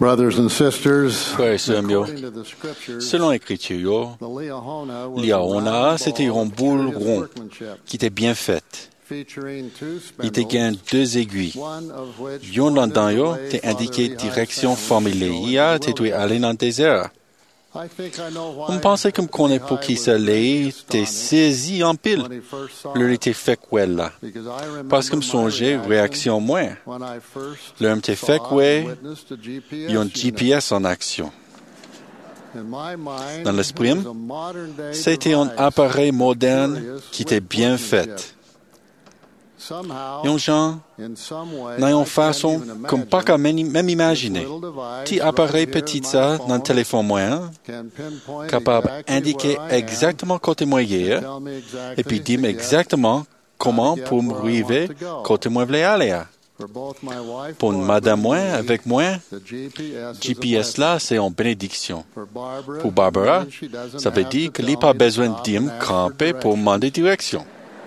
Brothers and sisters, Frères et sœurs, according to the scriptures, selon l'Écriture, the Liahona was Liahona, a round c'était ball un of boule curious rond workmanship, qui était bien faite. featuring two Il était gain spindles, deux aiguilles. one of which Yon pointed là-dedans, the yo, way t'es indiqué Father direction Lehi's famille family would Léa, go t'es into the doué aller dans le désert. I think I know On why pensait comme qu'on est pour Lehi qui was ça greatly l'est, t'es astonished saisi en pile. when he first saw Le it, était fait quoi là. because I remember Parce que me my songeait, réaction moins. when I first Le m'était saw fait and quoi, witnessed the GPS ils ont unit. GPS en action. In my mind, Dans l'esprit, it was a modern-day c'était un device appareil of moderne curious qui était bien workmanship. fait. Somehow, Yon gens, in some way, dans I une can't façon, even comme pas qu'à même this imaginer. little device Petit right appareil here in petit my ça, dans le phone téléphone moyen, can pinpoint capable exactly d'indiquer where I am exactement côté moi and hier, tell me et puis exactly dire to get exactement comment get pour me where I want arriver to go. côté moi voulais aller. For both my wife Pour Barbara madame and moi, me, avec moi, the GPS, is a GPS blessing. là, c'est une bénédiction. For Barbara, Pour Barbara, it means she doesn't ça veut have dire to qu'il tell n'a pas me to besoin stop de and me ask for camper pour directions. demander direction.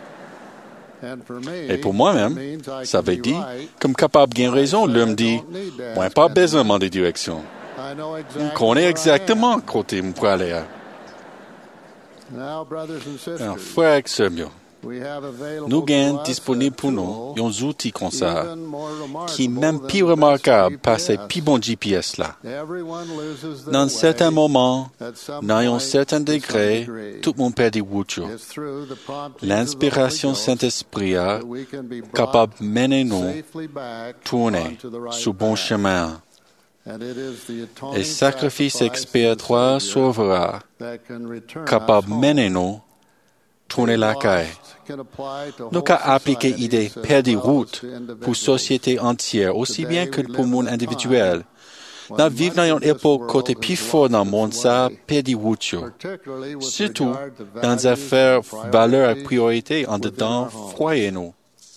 And for me, Et pour moi-même, it means I ça can veut be dire, right comme capable de when I raison, say l'homme I dit, don't need to moi ask pas besoin de anyone. demander direction. I know Je exactly connais where I exactement am. côté où pour aller. Now, brothers and Alors, sisters, frères et sœurs, we have available nous to gagnons us disponible a pour nous tool des outils comme ça, even more qui remarkable même than plus the best remarquable par ces GPS. plus bons GPS là. Everyone loses their Dans certains way moments, at some dans un point certain to some degré, degree. tout le monde perd des routes. It's through the promptings of the Holy L'inspiration Ghost Saint-Esprit a that we can be capable brought de mener nous safely back tourner onto the right sur bon path. chemin. And it is the Et atoning sacrifice sacrifice of the expiatoire Savior sauvera, that can return us capable de home. mener nous tourner la caille. Can apply to Nous whole qu'à appliquer societies l'idée as perdre des well as routes to pour individuals. société entière, aussi bien que pour le monde individuel. Nous When vivons much dans of une this époque côté world plus has fort dans le lost monde, its ça way, perd des routes. particularly with Surtout regard to dans les values affaires and valeurs et priorities priorités en within dedans our homes. foyer nous.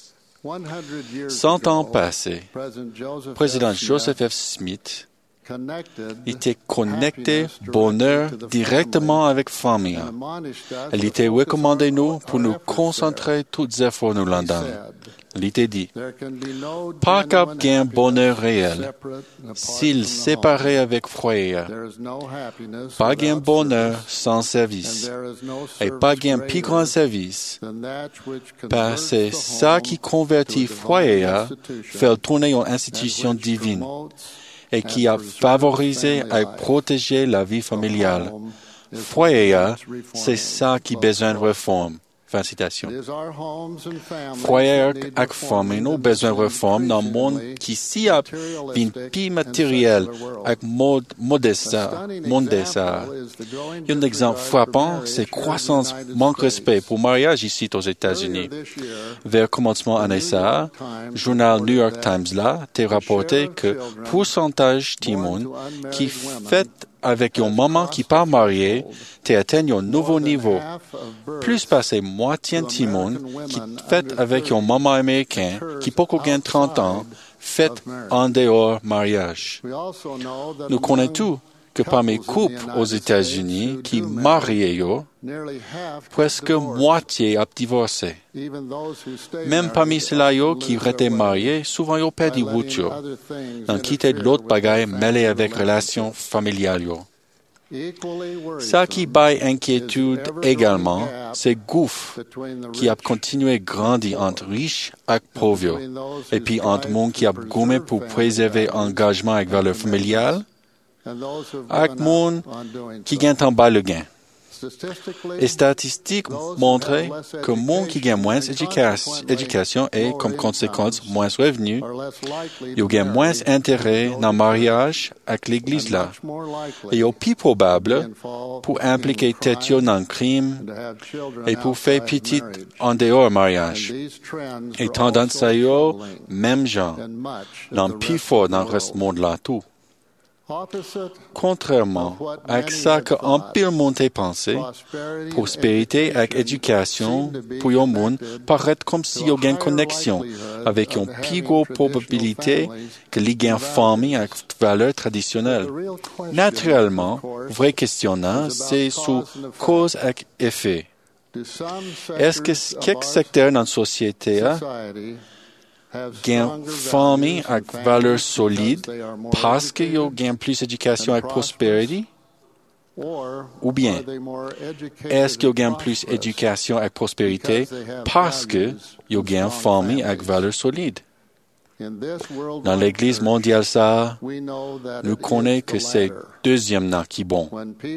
100 years 100 ans ago, passés, President Joseph président F. Smith Joseph F. Smith connected était connecté happiness bonheur directly to the directement family avec famille. and admonished us Elle to était focus recommandé nous our pour nous efforts concentrer toutes les efforts nous there. He là-dedans. said, Il était dit, there can be no pas cap genuine gain bonheur happiness réel separate and apart s'il from the séparé home. avec foyer. There is no happiness Pas gain without bonheur service, sans and service. there is no Et pas service gain plus grand greater service. than that which Parce converts que the ça home qui to a convertit divine foyer institution fait tourner une and institution which divine promotes et qui and a preserves favorisé family et life. protégé la vie The familiale. home is what Foyer, needs c'est reforming. ça qui a Close besoin de quote. réforme. Fin citation. It is our homes and families Foyer that need ak famille nous reforming in besoin this de réforme dans le monde increasingly qui si a vin materialistic pi and matériel secular world. avec A modesta, stunning mondessa. example is the growing Un exemple disregard for frappant, marriage c'est here in the croissance United manque States. respect pour mariage ici aux Earlier États-Unis. this year, Vers commencement the année New ça, York Times journal New York reported Times là, t'est that rapporté the share que of children pourcentage born timon to qui unmarried women fait avec une has maman qui crossed pas the mariée, threshold. t'est atteint un nouveau More than niveau. half of births Plus passé moitié to timon American qui women fait under avec une 30 maman américaine occurs qui pas qu'au 30 ans, outside fait of marriage. en dehors mariage. We also know that Nous connaissons among tout que parmi les couples in the couples aux United États-Unis States who qui do marient, yo, nearly half get presque divorced. moitié a divorcé. Even those who stay Même parmi married ceux-là yo often qui lose their étaient way mariés, souvent yo by perdu letting route yo, other things dans quitter de interfere l'autre with their bagaille mêlé family avec relations relationships. familiales yo. Equally Ça qui worrisome baille is inquiétude the ever-growing également, gap c'est gouffre between the qui a rich continué grandir entre riches et and pauvres, between those et who puis entre strive monde qui a to gommé preserve pour family préserver values engagement avec and valeurs commitments, familiales, and those who have avec given monde up on doing qui so. gagne en bas le gain. Statistically, Et statistiques those who montrent have less que monde qui gagne education moins and consequently éducation et, lower comme conséquence, incomes moins revenus, are less likely ils to gagnent moins marry intérêt and go dans le to mariage avec church, l'église and là. much more Et likely au plus to be probable involved pour in impliquer tête crime dans le crime and to have children et pour faire outside petit marriage. en dehors And mariage. these trends Et are tendance also à yo, troubling même genre, in much of dans the plus rest fort of the dans le reste du world. monde là tout. Opposite Contrairement of what à many ça had que en thought, pile monde a pensé, prosperity and prospérité avec education éducation seem to be pour le monde connected paraît comme si to il y a a une higher connexion likelihood avec une of plus having grosse traditional probabilité families que les gains and famille avec values. valeurs But traditionnelles. the real question, Naturellement, of course, vraie question is là, about c'est sur cause and effect. cause et effet. Do some Est-ce que sectors of quelques our secteurs dans la société society gain famille avec valeur solide parce que yo gain plus d'éducation avec prospérité? Ou bien, est-ce qu'ils gagnent plus d'éducation avec prospérité parce que ils gagnent famille avec valeur solide? Dans l'Église mondiale, ça, nous connaissons que c'est deuxième nom qui est bon.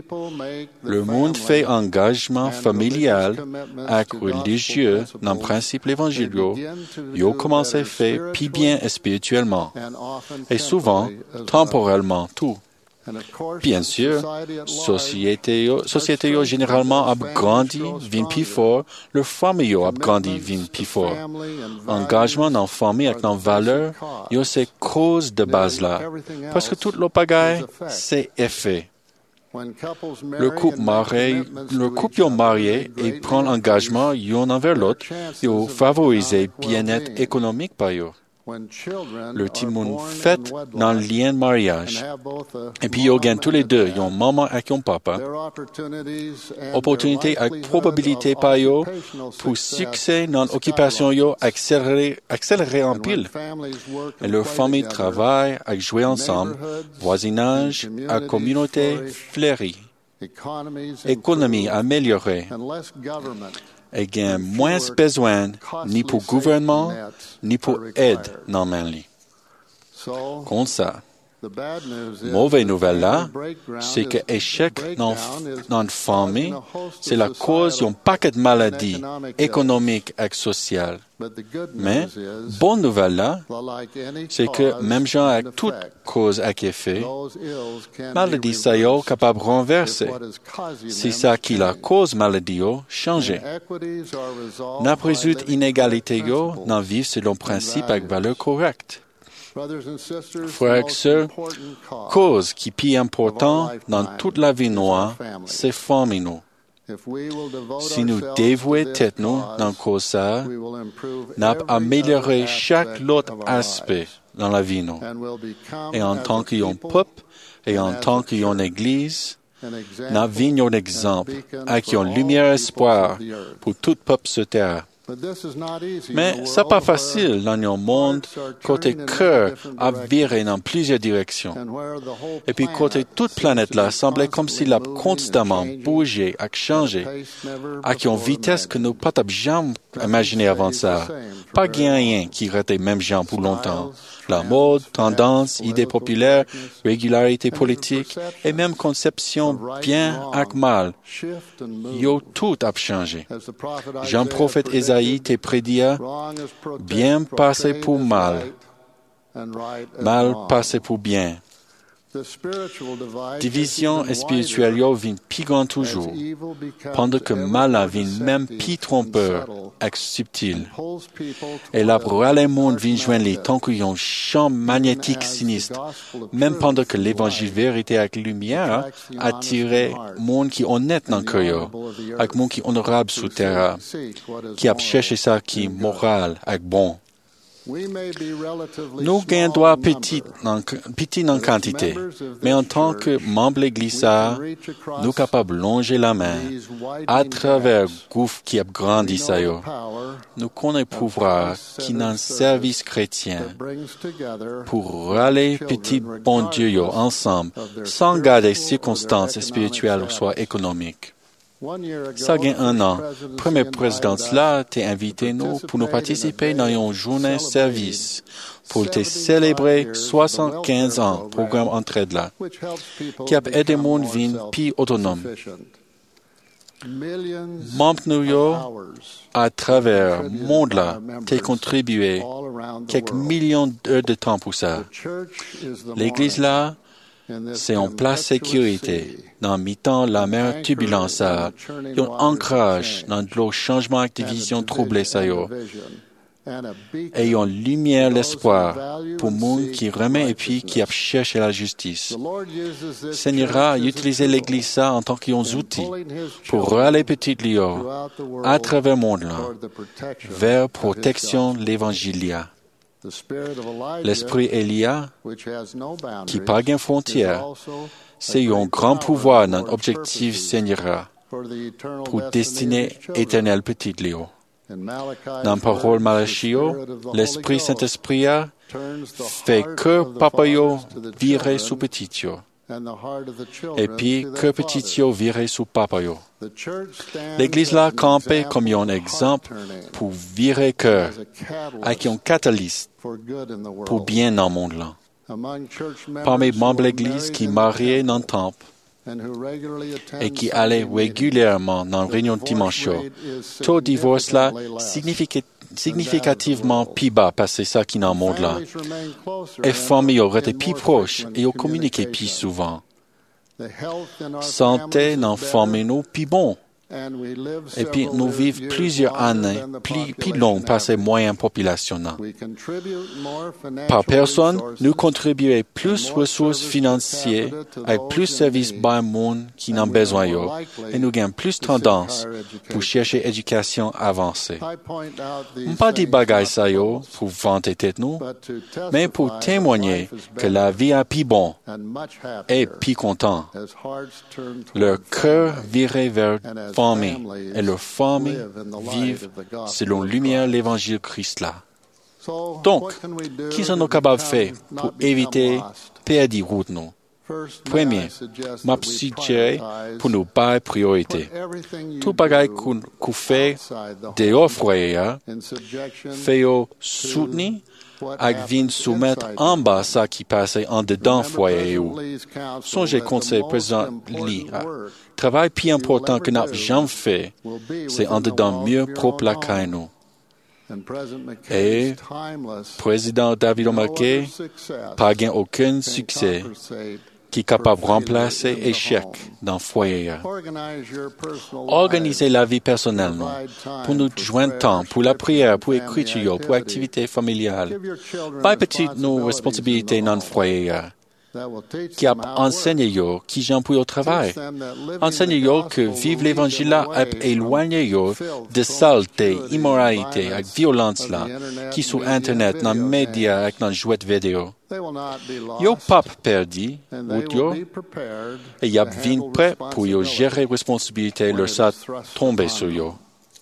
Le monde fait engagement familial avec religieux dans le principe évangélique. Ils commencent à faire puis bien spirituellement et souvent temporellement tout. Bien sûr, société généralement a grandi, vient plus fort, leur famille a grandi, vient plus fort. Engagement dans la famille avec nos valeurs, il y a ces causes de base là. Parce que tout le pagaille, c'est effet. Le couple marié et prend l'engagement l'un envers l'autre, ils favorisent le bien-être économique par eux. Le petit monde fait dans le lien de mariage. Et puis, ils gagnent tous les deux, ils ont maman et ils ont papa. Opportunité avec probabilité par eux pour succès dans l'occupation, accélérer en pile. Et leur famille travaille avec jouer ensemble, voisinage, à communauté fleurie, économie améliorée. Et gagne moins besoin ni pour gouvernement, ni pour aide dans main li. Comme ça, mauvaise nouvelle là, c'est que l'échec dans la famille, c'est la cause d'un paquet de maladies économiques et sociales. Mais, bonne nouvelle là, c'est que même gens avec toute cause à effet, maladie ça y est capable de renverser. C'est ça qui la cause maladie changer. N'a résoudre inégalité dans vivre selon principe avec valeur correcte. Frères et sœurs, cause qui est plus importante dans toute la vie noire, c'est famille nous. Si nous dévouons tête nous dans cause ça, nous amélioré chaque autre aspect dans la vie nous. Et en tant qu'un peuple et en tant qu'une église, nous vivons un exemple avec une lumière espoir pour tout peuple sur terre. Mais c'est pas facile dans un monde côté cœur à virer dans plusieurs directions. Et puis côté toute planète là semblait comme s'il a constamment bougé et changé à une vitesse que nous pas jamais imaginé avant ça. Pas rien qui reste même gens pour longtemps. La mode, tendance, idées populaires, régularité politique et même conception bien et mal. Yo tout a changé. Jean-prophète Ésaïe te prédit bien passé pour mal, mal passé pour bien. Division spirituelle vient plus grande toujours, pendant que mal vient même plus trompeur et subtil. Et là, pour aller le monde vient joindre les temps qu'il y a un champ magnétique sinistre, même pendant que l'évangile vérité avec lumière attire monde qui est honnête dans le cœur, avec monde qui est honorable sous terre, qui a cherché ça qui est moral et bon. Nous gagnons droit petit en quantité, mais en tant que membre de l'Église, nous sommes capables de longer la main à travers le gouffre qui a grandi ça. Nous connaissons le pouvoir qui est dans le service chrétien pour râler petit bon Dieu ensemble, sans garder circonstances spirituelles ou soit économiques. Ça gagne un an. Premier président là t'a invité nous pour nous participer dans une journée service pour te célébrer 75 ans programme entraide là qui a aidé mon vie plus autonome. Membre New York à travers le monde là t'a contribué quelques millions d'heures de temps pour ça. L'église là c'est en place sécurité. Dans mi-temps, la mer turbulence a un ancrage dans le changement de vision troublée ça et une lumière l'espoir pour monde qui remet et puis qui a cherché la justice. Seigneur a utilisé l'église ça en tant qu'un outil pour râler petit Léo à travers le monde là vers protection de l'évangile. L'esprit Élia, qui n'a pas de frontières, c'est un grand pouvoir dans l'objectif Seigneur pour destiner éternelle petite Léo. Dans parole Malachio, l'Esprit Saint-Esprit fait que papayo virer sous petitio, et puis que petitio virer sous papayo. L'Église là campé comme un exemple pour virer cœur, avec un catalyste pour bien dans le monde là. Parmi les membres de l'Église qui mariaient dans le temple et qui allaient régulièrement dans la réunion de dimanche, taux de divorce là significativement plus bas parce que c'est ça qui est dans le monde là. Et familles auraient été plus proches et ont communiqué plus souvent. Santé dans la famille nous plus bon. Et puis nous vivons plusieurs années plus longues par ces moyens populationnels. Par personne, nous contribuons plus ressources financières avec plus de services par le monde qui en ont besoin et nous gagnons plus tendance pour chercher éducation avancée. On ne pas dit bagaille ça pour vanter tête nous, mais pour témoigner que la vie est plus bon et plus content. Leur cœur viré vers famille et leurs familles vivent selon la lumière de l'évangile Christ là. Donc, qu'est-ce que nous capables de faire pour éviter perdre route nous? Premier, m'a suggéré pour nous pas priorité. Tout bagage qu'on fait dehors foyer, fait soutenir avec vin soumettre en bas ça qui passe en dedans foyer. Songez conseil présent li. Travail plus important que n'a jamais fait, c'est en dedans mieux propre la caille nous. Et président David O'Mackey pas gain aucun succès qui est capable de remplacer échec dans le foyer. Organisez la vie personnelle nous, pour nous joindre temps, pour la prière, pour l'écriture, pour l'activité familiale. Pas petite nos responsabilités dans le foyer. Qui a enseigné yo, qui j'en pour au travail. Enseigné yo que vivre l'évangile là est éloigné yo de saleté, immoralité, avec violence là, qui sur Internet, dans les médias, avec dans les jouets vidéo. Yo pas perdu, ou yo, et y a vin prêt pour yo gérer responsabilité, leur ça tomber sur yo.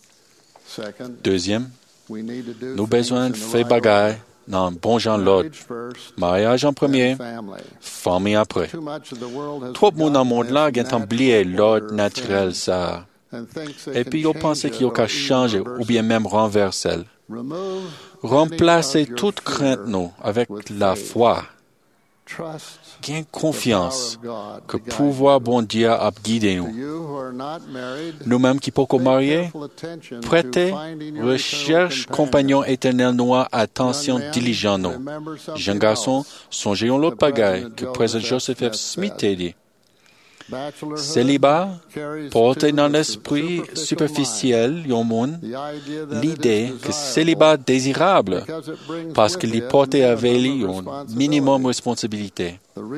Deuxième, nous besoin de faire bagaille dans bon genre l'autre. Mariage en premier, famille après. Trop de monde dans le monde là ont oublié l'ordre naturel ça. Et puis ils pensent qu'ils ont qu'à changer ou bien même renverser. Remplacer toute crainte nous avec la foi. Gain confiance que pouvoir bon Dieu a guidé nous. Nous-mêmes qui pouvons marier, prêtez, recherche compagnon éternel noir, attention diligent nous. Jeune garçon, songez en l'autre bagaille que président Joseph F. Smith a dit. Célibat, porté dans l'esprit superficiel du monde, l'idée que célibat désirable, parce qu'il est porté avec lui un minimum de responsabilité.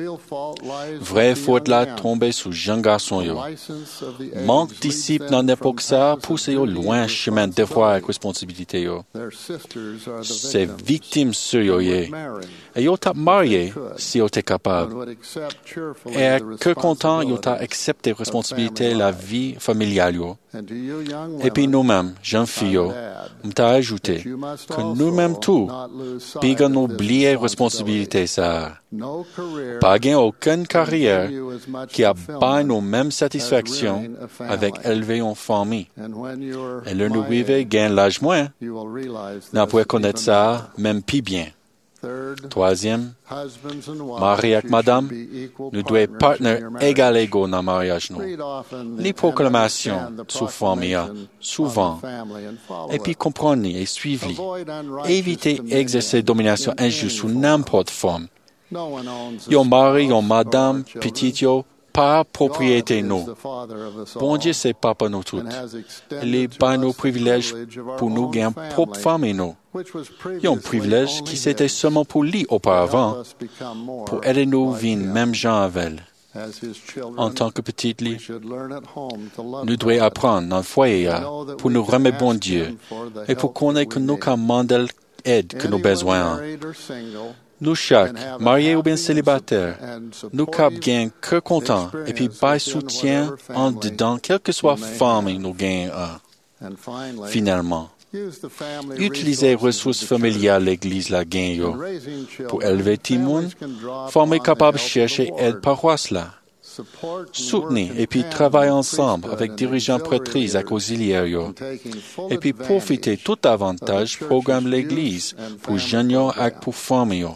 Vraie faute là tomber sous jeune garçon yo. Manque disciple dans l'époque ça pousse yo loin chemin de devoir avec responsabilité yo. C'est victime sur yo yé. Et yo t'a marié si yo t'es capable. Et que content yo t'a accepté responsabilité la vie familiale yo. Et puis nous-mêmes, jeunes filles yo, m't'a ajouté que nous-mêmes tout, puis qu'on oublie responsabilité ça. Pas gain aucune carrière qui a pas nos mêmes satisfactions avec élever une famille. Et le nous vivez gain l'âge moins. N'a pas connaître ça même plus bien. Troisième, mari avec madame, nous devons être partenaires égal égaux dans le mariage nous. Les proclamations sous famille, souvent, et puis comprendre et suivre. Éviter d'exercer domination injuste sous n'importe forme. Yon mari, yon madame, petit yo, pas propriété nous. Bon Dieu, c'est papa nous toutes. Il est pas nos privilèges pour nous gagner propre famille nous. Yon privilège qui c'était seulement pour lui auparavant, pour aider nous vivre même gens avec elle. En tant que petite lit, nous devons apprendre dans le foyer pour nous remettre bon Dieu et pour connaître que nous commandons l'aide que nous avons besoin. Nous chaque, mariés ou bien célibataires, nous cap gain que content et puis pas soutien en dedans, quelle que soit femme nous gagne un. Finalement, Utiliser ressources familiales l'Église la gagne pour élever Timoun, former capable de chercher aide paroisse là. Soutenir et puis travailler ensemble avec dirigeants prêtrises et auxiliaires et puis profiter tout avantage programme l'Église pour jeunes et pour familles.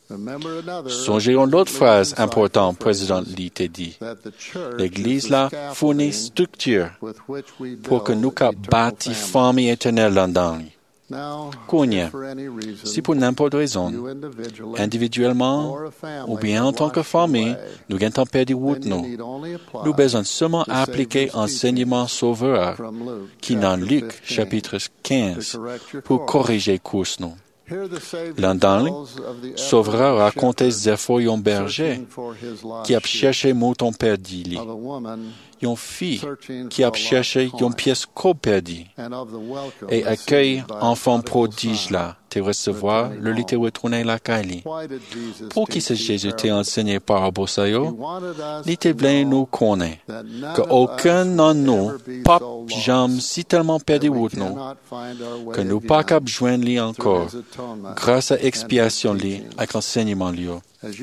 Songez à l'autre phrase importante, président Lee t'a dit. L'Église là fournit structure pour que nous bâtissions famille éternelle là-dedans. Konya, si pour n'importe raison, individuellement ou bien en tant que famille, nous avons perdu route nous besoin seulement appliquer l'enseignement sauveur qui est dans Luc chapitre 15 pour corriger course nous. L'endant, Sauveur raconte les efforts d'un berger qui a cherché mouton perdu. Une fille qui a cherché une pièce co-perdue et accueille enfant prodige là, te recevoir, le lit te retourner la caille. Pour qui ce Jésus t'a enseigné par Abosayo, il te voulait nous connaître, qu'aucun de nous, pas jamais si tellement perdu nous, que nous pas cap joindre lui encore, grâce à expiation lui, avec l'enseignement lui.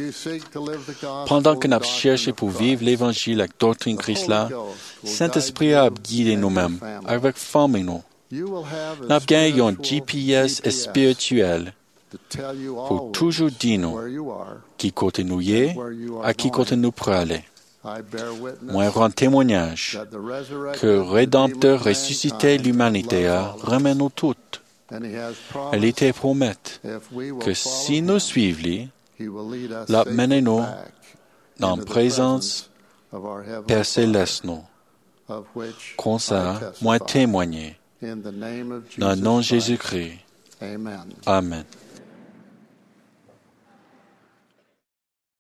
Pendant que nous cherchons pour vivre l'évangile avec doctrine Christ là, Saint-Esprit a guidé nous-mêmes, avec famille nous. Nous avons un GPS spirituel pour toujours dire nous qui côté nous y est, à qui côté nous pour aller. Moi, rends témoignage que le Rédempteur ressuscité l'humanité remet nous toutes. Elle était promette que si nous suivons, l'amenez-nous dans la présence Père Céleste nous. Comme ça, moi témoigner. Dans le nom de Jésus-Christ. Amen.